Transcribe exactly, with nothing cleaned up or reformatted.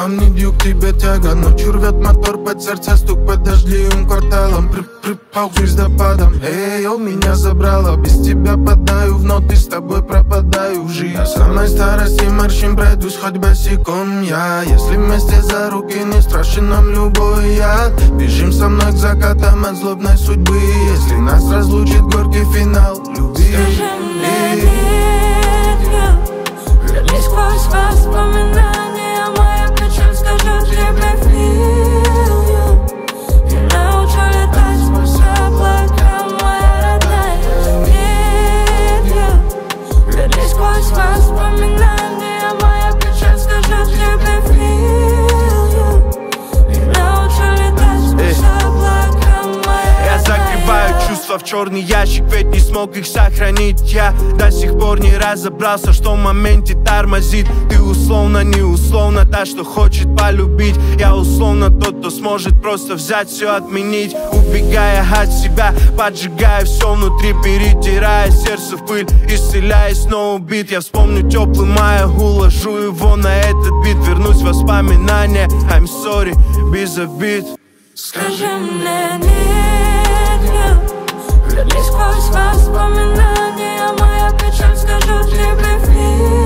нидью к тебе тяга. Ночью рвет мотор, под сердце стук под дождливым кварталом. Припал к звездопадам. Эй, о, меня забрало. Без тебя падаю в ноты, с тобой пропадаю в жизнь. До самой старости морщин пройдусь хоть босиком я. Если вместе за руки, не страшен нам любой яд. Бежим со мной к закатам от злобной судьбы. Если нас разлучит горький финал любви. Скажи мне, нет, вернись сквозь воспоминания. Моя печаль скажет тебе feel you. И научу летать сквозь облака, моя родная. Нет, вернись сквозь воспоминания. Моя печаль скажет тебе feel you. И научу летать сквозь облака, моя Я закрываю чувства в черный ящик, ведь не смог их сохранить. Я до сих пор не разобрался, что в моменте тормозит. Ты условно, не условно та, что хочет полюбить. Я условно тот, кто сможет просто взять все отменить. Убегая от себя, поджигая все внутри, перетирая сердце в пыль, исцеляясь, но убит. Я вспомню теплый май, уложу его на этот бит. Вернусь в воспоминания, I'm sorry, без обид. Скажи мне, нет, вернись сквозь воспоминания. Моя печаль скажет тебе feel